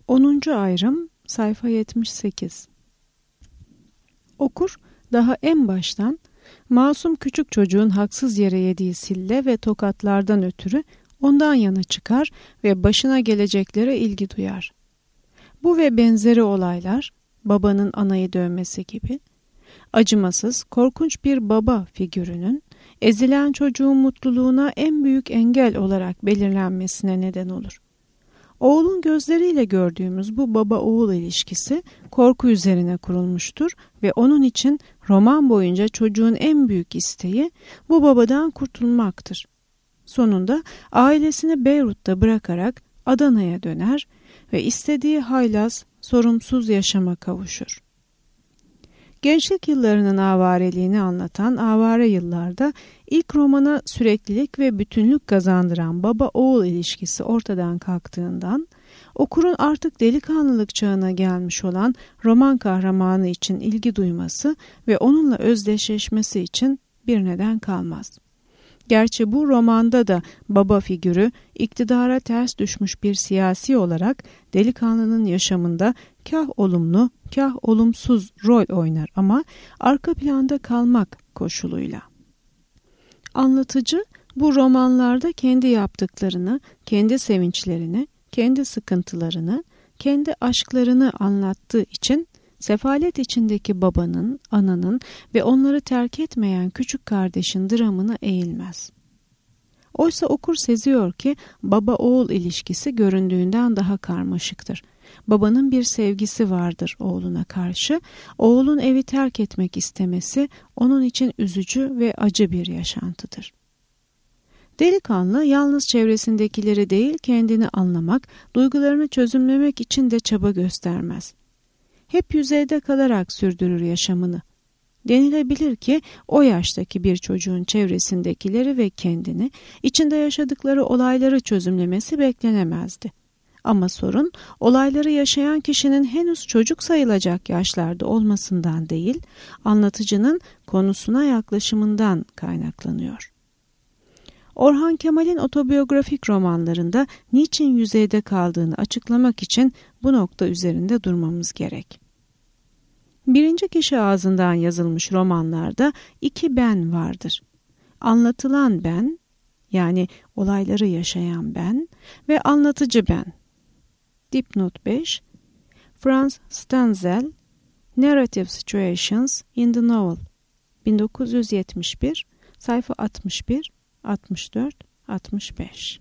10. ayrım sayfa 78. Okur daha en baştan masum küçük çocuğun haksız yere yediği sille ve tokatlardan ötürü ondan yana çıkar ve başına geleceklere ilgi duyar. Bu ve benzeri olaylar, babanın anayı dövmesi gibi, acımasız, korkunç bir baba figürünün ezilen çocuğun mutluluğuna en büyük engel olarak belirlenmesine neden olur. Oğulun gözleriyle gördüğümüz bu baba-oğul ilişkisi korku üzerine kurulmuştur ve onun için roman boyunca çocuğun en büyük isteği bu babadan kurtulmaktır. Sonunda ailesini Beyrut'ta bırakarak Adana'ya döner ve istediği haylaz, sorumsuz yaşama kavuşur. Gençlik yıllarının avareliğini anlatan Avare Yıllar'da ilk romana süreklilik ve bütünlük kazandıran baba-oğul ilişkisi ortadan kalktığından, okurun artık delikanlılık çağına gelmiş olan roman kahramanı için ilgi duyması ve onunla özdeşleşmesi için bir neden kalmaz. Gerçi bu romanda da baba figürü iktidara ters düşmüş bir siyasi olarak delikanlının yaşamında kah olumlu, kah olumsuz rol oynar ama arka planda kalmak koşuluyla. Anlatıcı bu romanlarda kendi yaptıklarını, kendi sevinçlerini, kendi sıkıntılarını, kendi aşklarını anlattığı için sefalet içindeki babanın, ananın ve onları terk etmeyen küçük kardeşin dramına eğilmez. Oysa okur seziyor ki baba-oğul ilişkisi göründüğünden daha karmaşıktır. Babanın bir sevgisi vardır oğluna karşı, oğlun evi terk etmek istemesi onun için üzücü ve acı bir yaşantıdır. Delikanlı yalnız çevresindekileri değil kendini anlamak, duygularını çözümlemek için de çaba göstermez. Hep yüzeyde kalarak sürdürür yaşamını. Denilebilir ki o yaştaki bir çocuğun çevresindekileri ve kendini, içinde yaşadıkları olayları çözümlemesi beklenemezdi. Ama sorun olayları yaşayan kişinin henüz çocuk sayılacak yaşlarda olmasından değil, anlatıcının konusuna yaklaşımından kaynaklanıyor. Orhan Kemal'in otobiyografik romanlarında niçin yüzeyde kaldığını açıklamak için bu nokta üzerinde durmamız gerek. Birinci kişi ağzından yazılmış romanlarda iki ben vardır. Anlatılan ben, yani olayları yaşayan ben ve anlatıcı ben. Dipnot 5, Franz Stenzel, Narrative Situations in the Novel, 1971, sayfa 61, 64, 65.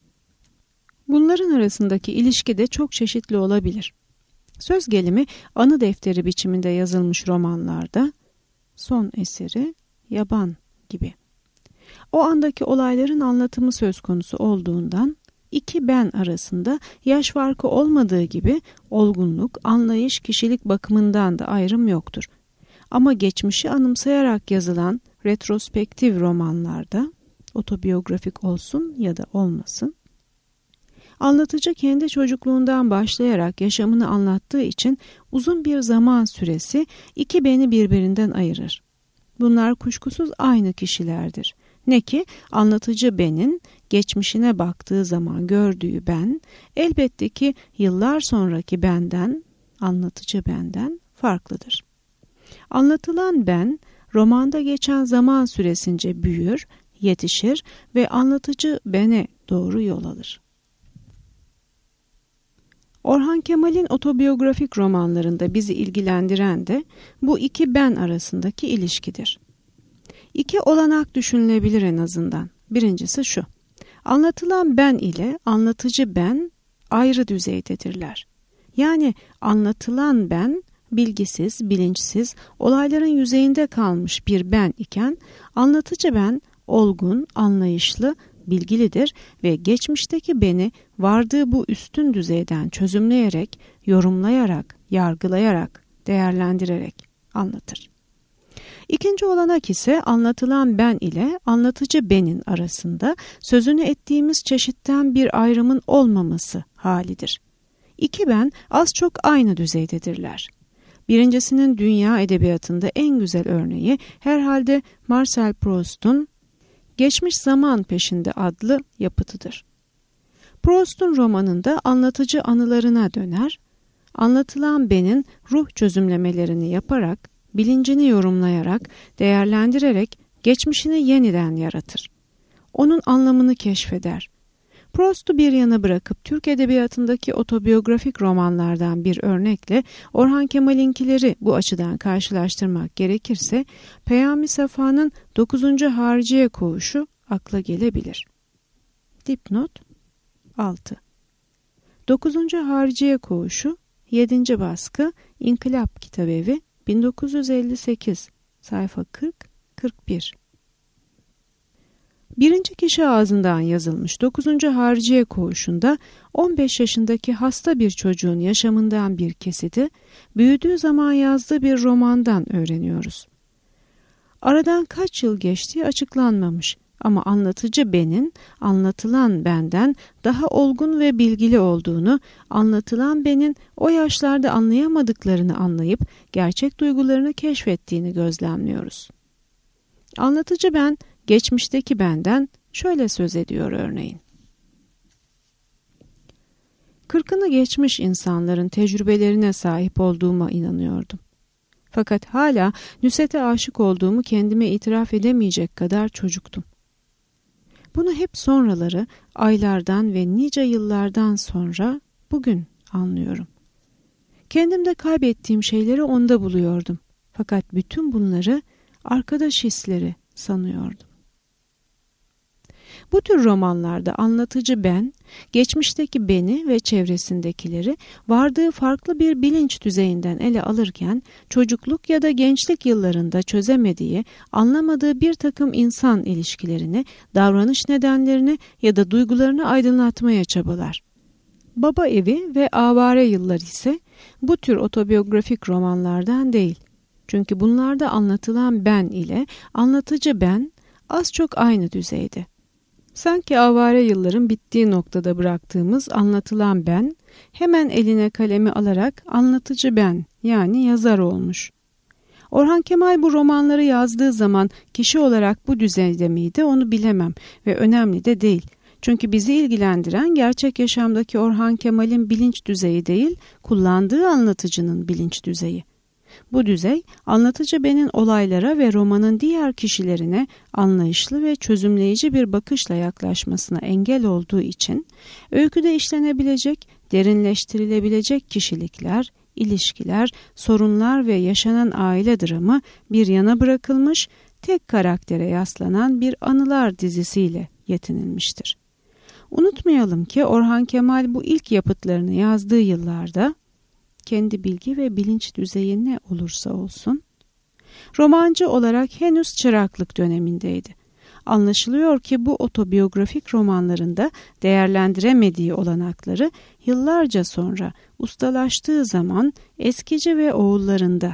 Bunların arasındaki ilişki de çok çeşitli olabilir. Söz gelimi anı defteri biçiminde yazılmış romanlarda, son eseri Yaban gibi. O andaki olayların anlatımı söz konusu olduğundan, iki ben arasında yaş farkı olmadığı gibi olgunluk, anlayış, kişilik bakımından da ayrım yoktur. Ama geçmişi anımsayarak yazılan retrospektif romanlarda, otobiyografik olsun ya da olmasın, anlatıcı kendi çocukluğundan başlayarak yaşamını anlattığı için uzun bir zaman süresi iki beni birbirinden ayırır. Bunlar kuşkusuz aynı kişilerdir. Ne ki anlatıcı benin geçmişine baktığı zaman gördüğü ben, elbette ki yıllar sonraki benden, anlatıcı benden farklıdır. Anlatılan ben, romanda geçen zaman süresince büyür, yetişir ve anlatıcı bene doğru yol alır. Orhan Kemal'in otobiyografik romanlarında bizi ilgilendiren de bu iki ben arasındaki ilişkidir. İki olanak düşünülebilir en azından. Birincisi şu: anlatılan ben ile anlatıcı ben ayrı düzeydedirler. Yani anlatılan ben bilgisiz, bilinçsiz, olayların yüzeyinde kalmış bir ben iken anlatıcı ben olgun, anlayışlı, bilgilidir ve geçmişteki beni vardığı bu üstün düzeyden çözümleyerek, yorumlayarak, yargılayarak, değerlendirerek anlatır. İkinci olanak ise anlatılan ben ile anlatıcı benin arasında sözünü ettiğimiz çeşitten bir ayrımın olmaması halidir. İki ben az çok aynı düzeydedirler. Birincisinin dünya edebiyatında en güzel örneği herhalde Marcel Proust'un Geçmiş Zaman Peşinde adlı yapıtıdır. Proust'un romanında anlatıcı anılarına döner, anlatılan benin ruh çözümlemelerini yaparak, bilincini yorumlayarak, değerlendirerek geçmişini yeniden yaratır. Onun anlamını keşfeder. Proust'u bir yana bırakıp Türk Edebiyatı'ndaki otobiyografik romanlardan bir örnekle Orhan Kemal'inkileri bu açıdan karşılaştırmak gerekirse Peyami Safa'nın 9. Hariciye Koğuşu akla gelebilir. Dipnot 6. 9. Hariciye Koğuşu 7. baskı İnkılap Kitabevi 1958 sayfa 40-41. Birinci kişi ağzından yazılmış 9. Hariciye Koğuşu'nda 15 yaşındaki hasta bir çocuğun yaşamından bir kesiti, büyüdüğü zaman yazdığı bir romandan öğreniyoruz. Aradan kaç yıl geçtiği açıklanmamış ama anlatıcı benin, anlatılan benden daha olgun ve bilgili olduğunu, anlatılan benin o yaşlarda anlayamadıklarını anlayıp gerçek duygularını keşfettiğini gözlemliyoruz. Anlatıcı ben, geçmişteki benden şöyle söz ediyor örneğin. 40'ını geçmiş insanların tecrübelerine sahip olduğuma inanıyordum. Fakat hala Nusret'e aşık olduğumu kendime itiraf edemeyecek kadar çocuktum. Bunu hep sonraları, aylardan ve nice yıllardan sonra bugün anlıyorum. Kendimde kaybettiğim şeyleri onda buluyordum. Fakat bütün bunları arkadaş hisleri sanıyordum. Bu tür romanlarda anlatıcı ben, geçmişteki beni ve çevresindekileri vardığı farklı bir bilinç düzeyinden ele alırken, çocukluk ya da gençlik yıllarında çözemediği, anlamadığı bir takım insan ilişkilerini, davranış nedenlerini ya da duygularını aydınlatmaya çabalar. Baba Evi ve Avare Yıllar ise bu tür otobiyografik romanlardan değil. Çünkü bunlarda anlatılan ben ile anlatıcı ben az çok aynı düzeyde. Sanki avare yılların bittiği noktada bıraktığımız anlatılan ben, hemen eline kalemi alarak anlatıcı ben yani yazar olmuş. Orhan Kemal bu romanları yazdığı zaman kişi olarak bu düzeyde miydi onu bilemem ve önemli de değil. Çünkü bizi ilgilendiren gerçek yaşamdaki Orhan Kemal'in bilinç düzeyi değil, kullandığı anlatıcının bilinç düzeyi. Bu düzey, anlatıcı benin olaylara ve romanın diğer kişilerine anlayışlı ve çözümleyici bir bakışla yaklaşmasına engel olduğu için, öyküde işlenebilecek, derinleştirilebilecek kişilikler, ilişkiler, sorunlar ve yaşanan aile dramı bir yana bırakılmış, tek karaktere yaslanan bir anılar dizisiyle yetinilmiştir. Unutmayalım ki Orhan Kemal bu ilk yapıtlarını yazdığı yıllarda, kendi bilgi ve bilinç düzeyi ne olursa olsun, romancı olarak henüz çıraklık dönemindeydi. Anlaşılıyor ki bu otobiyografik romanlarında değerlendiremediği olanakları yıllarca sonra ustalaştığı zaman Eskici ve Oğullarında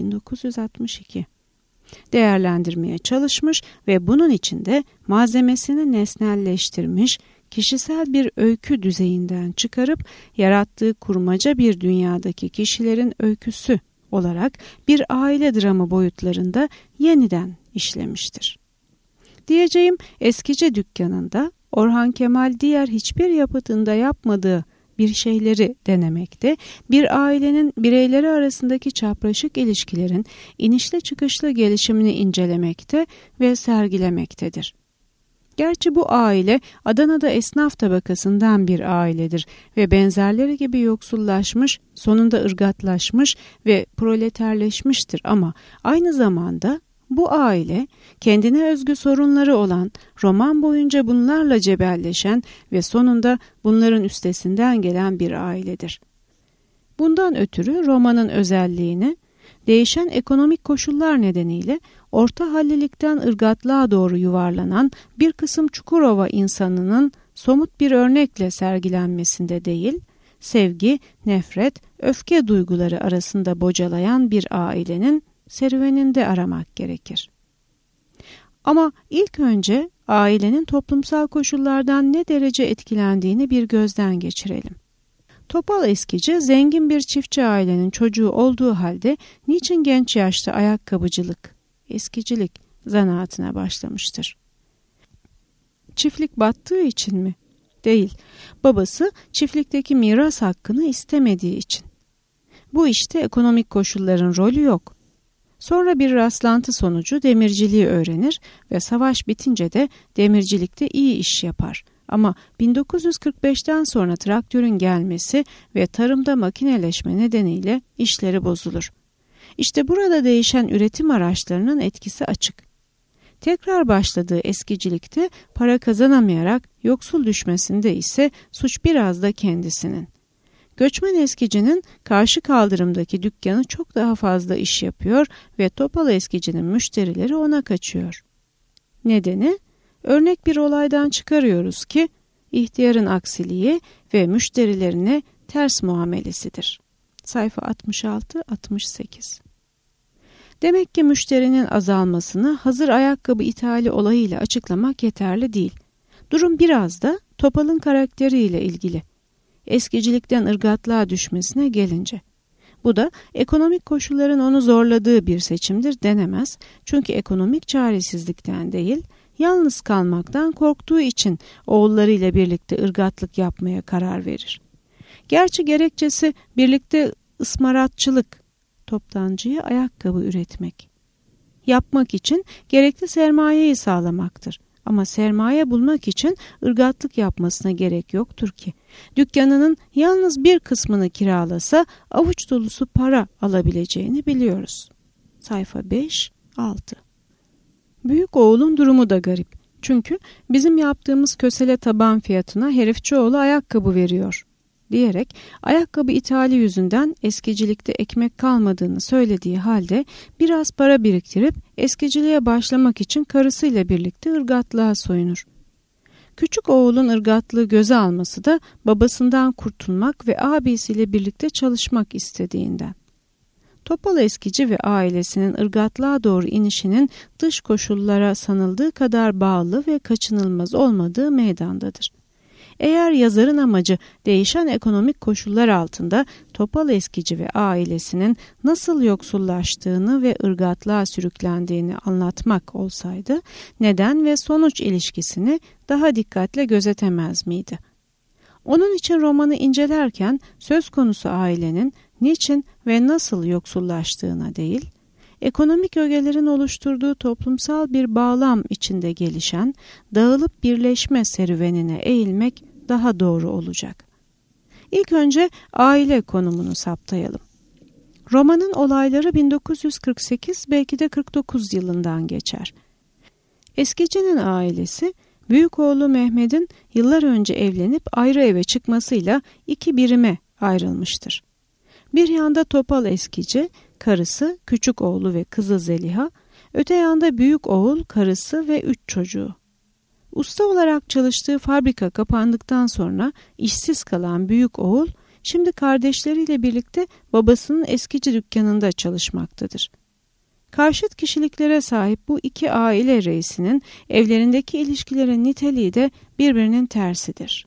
1962 değerlendirmeye çalışmış ve bunun içinde malzemesini nesnelleştirmiş, kişisel bir öykü düzeyinden çıkarıp yarattığı kurmaca bir dünyadaki kişilerin öyküsü olarak bir aile dramı boyutlarında yeniden işlemiştir. Diyeceğim Eskici Dükkanı'nda Orhan Kemal diğer hiçbir yapıtında yapmadığı bir şeyleri denemekte, bir ailenin bireyleri arasındaki çapraşık ilişkilerin inişli çıkışlı gelişimini incelemekte ve sergilemektedir. Gerçi bu aile Adana'da esnaf tabakasından bir ailedir ve benzerleri gibi yoksullaşmış, sonunda ırgatlaşmış ve proleterleşmiştir ama aynı zamanda bu aile kendine özgü sorunları olan, roman boyunca bunlarla cebelleşen ve sonunda bunların üstesinden gelen bir ailedir. Bundan ötürü romanın özelliğini, değişen ekonomik koşullar nedeniyle orta hallilikten ırgatlığa doğru yuvarlanan bir kısım Çukurova insanının somut bir örnekle sergilenmesinde değil, sevgi, nefret, öfke duyguları arasında bocalayan bir ailenin serüveninde aramak gerekir. Ama ilk önce ailenin toplumsal koşullardan ne derece etkilendiğini bir gözden geçirelim. Topal Eskici zengin bir çiftçi ailenin çocuğu olduğu halde niçin genç yaşta ayakkabıcılık, eskicilik zanaatine başlamıştır? Çiftlik battığı için mi? Değil. Babası çiftlikteki miras hakkını istemediği için. Bu işte ekonomik koşulların rolü yok. Sonra bir rastlantı sonucu demirciliği öğrenir ve savaş bitince de demircilikte iyi iş yapar. Ama 1945'ten sonra traktörün gelmesi ve tarımda makineleşme nedeniyle işleri bozulur. İşte burada değişen üretim araçlarının etkisi açık. Tekrar başladığı eskicilikte para kazanamayarak yoksul düşmesinde ise suç biraz da kendisinin. Göçmen eskicinin karşı kaldırımdaki dükkanı çok daha fazla iş yapıyor ve Topal eskicinin müşterileri ona kaçıyor. Nedeni? Örnek bir olaydan çıkarıyoruz ki ihtiyarın aksiliği ve müşterilerine ters muamelesidir. Sayfa 66-68. Demek ki müşterinin azalmasını hazır ayakkabı ithali olayıyla açıklamak yeterli değil. Durum biraz da Topal'ın karakteriyle ilgili. Eskicilikten ırgatlığa düşmesine gelince. Bu da ekonomik koşulların onu zorladığı bir seçimdir denemez. Çünkü ekonomik çaresizlikten değil, yalnız kalmaktan korktuğu için oğullarıyla birlikte ırgatlık yapmaya karar verir. Gerçi gerekçesi birlikte ısmaratçılık, toptancıya ayakkabı üretmek. Yapmak için gerekli sermayeyi sağlamaktır. Ama sermaye bulmak için ırgatlık yapmasına gerek yoktur ki. Dükkanının yalnız bir kısmını kiralasa avuç dolusu para alabileceğini biliyoruz. Sayfa 5-6. Büyük oğlun durumu da garip. Çünkü bizim yaptığımız kösele taban fiyatına herifçioğlu ayakkabı veriyor diyerek ayakkabı ithali yüzünden eskicilikte ekmek kalmadığını söylediği halde biraz para biriktirip eskiciliğe başlamak için karısıyla birlikte ırgatlığa soyunur. Küçük oğulun ırgatlığı göze alması da babasından kurtulmak ve abisiyle birlikte çalışmak istediğinden. Topal eskici ve ailesinin ırgatlığa doğru inişinin dış koşullara sanıldığı kadar bağlı ve kaçınılmaz olmadığı meydandadır. Eğer yazarın amacı değişen ekonomik koşullar altında Topal eskici ve ailesinin nasıl yoksullaştığını ve ırgatlığa sürüklendiğini anlatmak olsaydı, neden ve sonuç ilişkisini daha dikkatle gözetemez miydi? Onun için romanı incelerken söz konusu ailenin niçin ve nasıl yoksullaştığına değil, ekonomik ögelerin oluşturduğu toplumsal bir bağlam içinde gelişen dağılıp birleşme serüvenine eğilmek daha doğru olacak. İlk önce aile konumunu saptayalım. Romanın olayları 1948 belki de 49 yılından geçer. Eskicinin ailesi büyük oğlu Mehmet'in yıllar önce evlenip ayrı eve çıkmasıyla iki birime ayrılmıştır. Bir yanda Topal eskici, karısı, küçük oğlu ve kızı Zeliha, öte yanda büyük oğul, karısı ve 3 çocuğu. Usta olarak çalıştığı fabrika kapandıktan sonra işsiz kalan büyük oğul, şimdi kardeşleriyle birlikte babasının eskici dükkanında çalışmaktadır. Karşıt kişiliklere sahip bu iki aile reisinin evlerindeki ilişkilerin niteliği de birbirinin tersidir.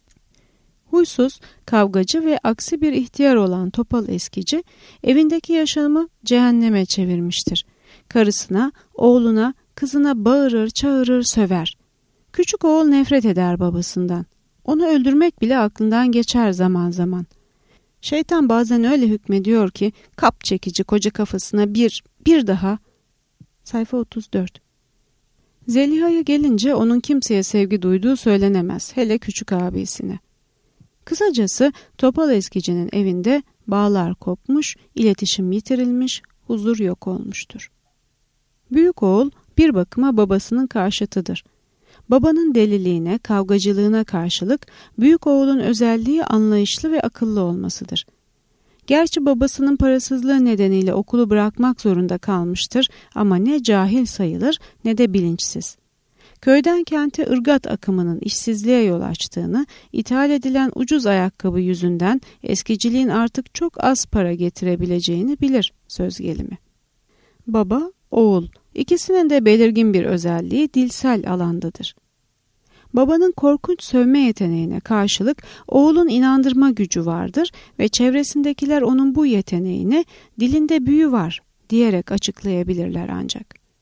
Huysuz, kavgacı ve aksi bir ihtiyar olan Topal eskici, evindeki yaşamı cehenneme çevirmiştir. Karısına, oğluna, kızına bağırır, çağırır, söver. Küçük oğul nefret eder babasından. Onu öldürmek bile aklından geçer zaman zaman. Şeytan bazen öyle hükmediyor ki, kap çekici koca kafasına bir daha. Sayfa 34. Zeliha'ya gelince onun kimseye sevgi duyduğu söylenemez, hele küçük abisine. Kısacası Topal eskicinin evinde bağlar kopmuş, iletişim yitirilmiş, huzur yok olmuştur. Büyük oğul bir bakıma babasının karşıtıdır. Babanın deliliğine, kavgacılığına karşılık büyük oğulun özelliği anlayışlı ve akıllı olmasıdır. Gerçi babasının parasızlığı nedeniyle okulu bırakmak zorunda kalmıştır ama ne cahil sayılır ne de bilinçsiz. Köyden kente ırgat akımının işsizliğe yol açtığını, ithal edilen ucuz ayakkabı yüzünden eskiciliğin artık çok az para getirebileceğini bilir söz gelimi. Baba, oğul, ikisinin de belirgin bir özelliği dilsel alandadır. Babanın korkunç sövme yeteneğine karşılık oğulun inandırma gücü vardır ve çevresindekiler onun bu yeteneğini dilinde büyü var diyerek açıklayabilirler ancak.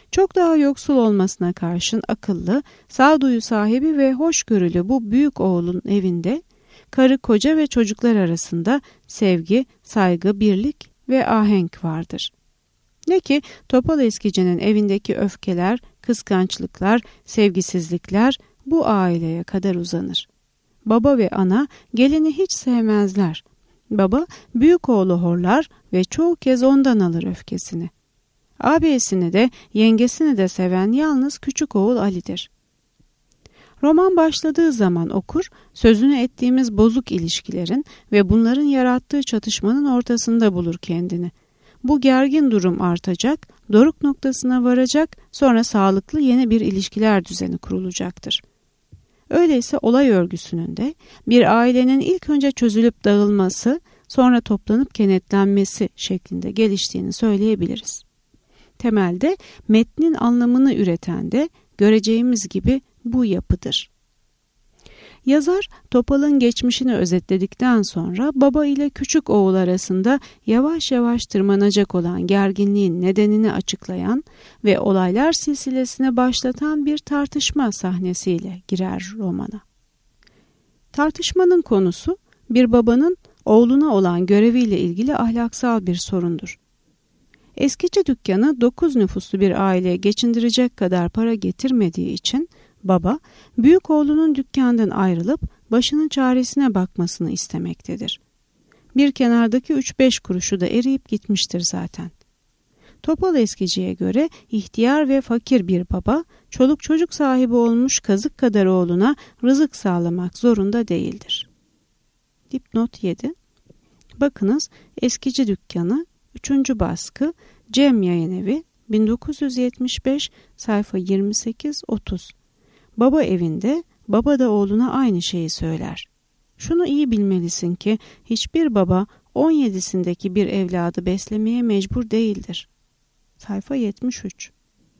Çok daha yoksul olmasına karşın akıllı, sağduyu sahibi ve hoşgörülü bu büyük oğlun evinde karı koca ve çocuklar arasında sevgi, saygı, birlik ve ahenk vardır. Ne ki Topal Eskici'nin evindeki öfkeler, kıskançlıklar, sevgisizlikler bu aileye kadar uzanır. Baba ve ana gelini hiç sevmezler. Baba büyük oğlu horlar ve çoğu kez ondan alır öfkesini. Ağabeyisini de yengesini de seven yalnız küçük oğul Ali'dir. Roman başladığı zaman okur, sözünü ettiğimiz bozuk ilişkilerin ve bunların yarattığı çatışmanın ortasında bulur kendini. Bu gergin durum artacak, doruk noktasına varacak, sonra sağlıklı yeni bir ilişkiler düzeni kurulacaktır. Öyleyse olay örgüsünün de bir ailenin ilk önce çözülüp dağılması, sonra toplanıp kenetlenmesi şeklinde geliştiğini söyleyebiliriz. Temelde metnin anlamını üreten de göreceğimiz gibi bu yapıdır. Yazar Topal'ın geçmişini özetledikten sonra baba ile küçük oğul arasında yavaş yavaş tırmanacak olan gerginliğin nedenini açıklayan ve olaylar silsilesine başlatan bir tartışma sahnesiyle girer romana. Tartışmanın konusu bir babanın oğluna olan göreviyle ilgili ahlaksal bir sorundur. Eskici dükkanı 9 nüfuslu bir aileye geçindirecek kadar para getirmediği için baba, büyük oğlunun dükkandan ayrılıp başının çaresine bakmasını istemektedir. Bir kenardaki 3-5 kuruşu da eriyip gitmiştir zaten. Topal Eskici'ye göre ihtiyar ve fakir bir baba, çoluk çocuk sahibi olmuş kazık kadar oğluna rızık sağlamak zorunda değildir. Dipnot 7. Bakınız Eskici Dükkanı 3. baskı Cem Yayınevi 1975 sayfa 28-30. Baba evinde, baba da oğluna aynı şeyi söyler. Şunu iyi bilmelisin ki hiçbir baba 17'sindeki bir evladı beslemeye mecbur değildir. Sayfa 73.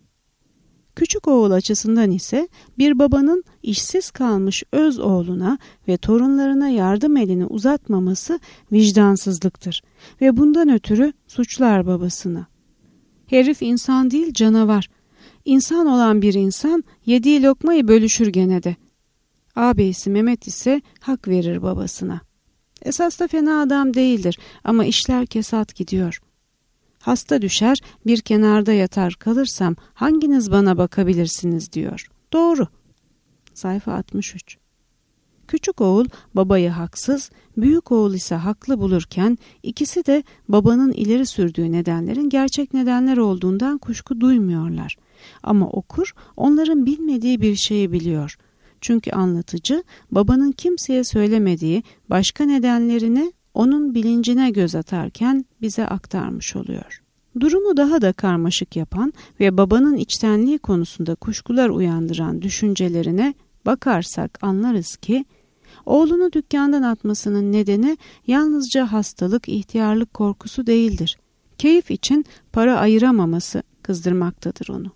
Küçük oğul açısından ise bir babanın işsiz kalmış öz oğluna ve torunlarına yardım elini uzatmaması vicdansızlıktır ve bundan ötürü suçlar babasını. Herif insan değil canavar. İnsan olan bir insan yediği lokmayı bölüşür gene de. Ağabeyisi Mehmet ise hak verir babasına. Esas da fena adam değildir ama işler kesat gidiyor. Hasta düşer bir kenarda yatar kalırsam hanginiz bana bakabilirsiniz diyor. Doğru. Sayfa 63. Küçük oğul babayı haksız, büyük oğul ise haklı bulurken ikisi de babanın ileri sürdüğü nedenlerin gerçek nedenler olduğundan kuşku duymuyorlar. Ama okur onların bilmediği bir şeyi biliyor. Çünkü anlatıcı babanın kimseye söylemediği başka nedenlerini onun bilincine göz atarken bize aktarmış oluyor. Durumu daha da karmaşık yapan ve babanın içtenliği konusunda kuşkular uyandıran düşüncelerine bakarsak anlarız ki oğlunu dükkandan atmasının nedeni yalnızca hastalık, ihtiyarlık korkusu değildir. Keyif için para ayıramaması kızdırmaktadır onu.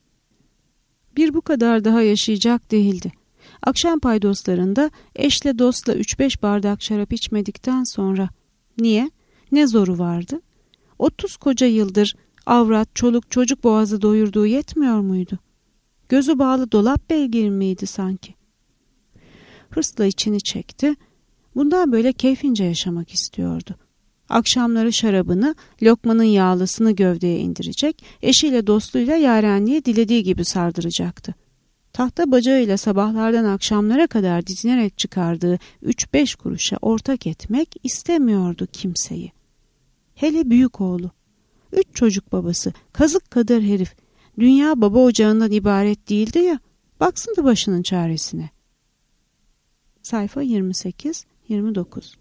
Bir bu kadar daha yaşayacak değildi. Akşam paydoslarında eşle dostla 3-5 bardak şarap içmedikten sonra niye? Ne zoru vardı? 30 koca yıldır avrat, çoluk, çocuk boğazı doyurduğu yetmiyor muydu? Gözü bağlı dolap beygir miydi sanki? Hırsla içini çekti. Bundan böyle keyfince yaşamak istiyordu. Akşamları şarabını, lokmanın yağlısını gövdeye indirecek, eşiyle dostluğuyla yarenliği dilediği gibi sardıracaktı. Tahta bacağıyla sabahlardan akşamlara kadar dizinerek çıkardığı 3-5 kuruşa ortak etmek istemiyordu kimseyi. Hele büyük oğlu. 3 çocuk babası, kazık kadar herif. Dünya baba ocağından ibaret değildi ya, baksın da başının çaresine. Sayfa 28-29.